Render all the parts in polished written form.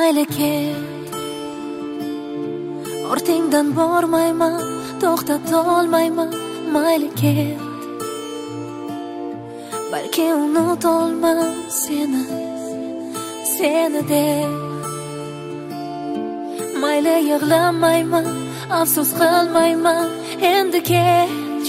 mayli ket, ortingdan bormayman, to'xtatolmayman, mayli ket. Balki unutolmam seni deb. Mayli yig'lamayman, afsus qilmayman, endi kech.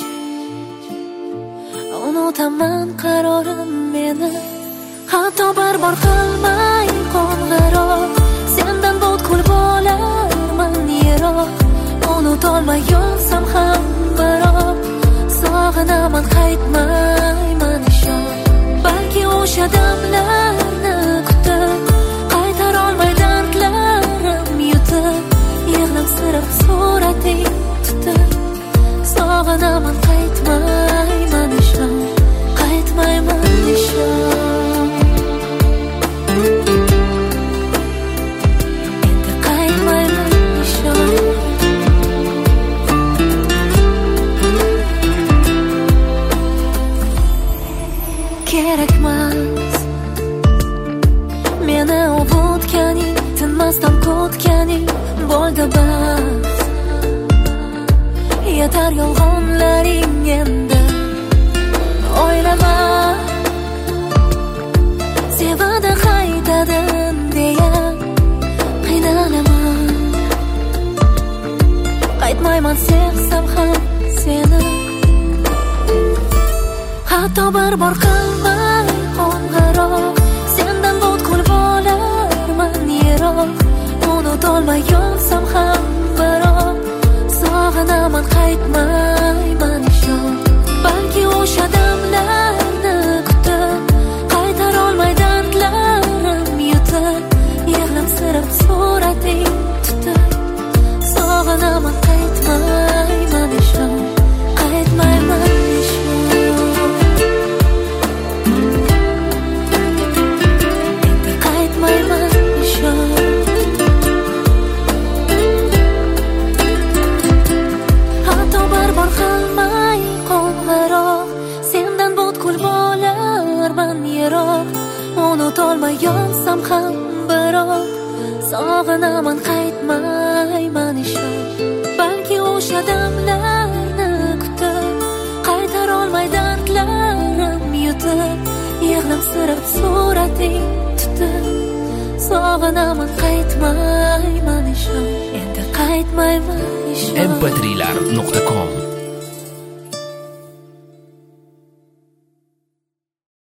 Unutaman qarorim meni, hatto barbor qilmay qo'ng'iroq. Sendan butkul bo'larman yiroq, unutolmay yonsam ham biroq. Sog'inaman, qaytmayman ishon. Balki o'sha damlarni kutib, qaytarolmay dardlarim yutib, yig'lamsirab surating tutib. Sog'inaman, qaytmayman ishon, qaytmayman ishon. Endi qaytmayman ishon. Kerakmas meni ovutganing, tinmasdan kutganing bo'ldi bas. Yetar yolg'onlaring endi, o'ylama. Sevadi qaytadan deya qiynalaman. Qaytmayman sevsam ham seni, hatto barbor qilmay qo'ng'iroq. Sendan butkul bo'larman yiroq, unutolmay yonsam ham biroq. Sog'inaman, qaytmayman ishon. Balki o'sha damlarni kutib, qaytarolmay dardlarim yutib, yig'lamsirab surating tutib. Sog'inaman, qaytmayman ishon, qaytmayman ishon. Hatto barbor qilmay qo'ng'iroq. Sendan butkul bo'larman yiroq, unutolmay yonsam ham biroq. Sog'inaman, qaytmayman ishon. Balki o'sha damlarni kutib, qaytarolmay dardlarim yutib, yig'lamsirab surating tutib. Sog'inaman, qaytmayman ishon, endi qaytmayman ishon. mp3lar.com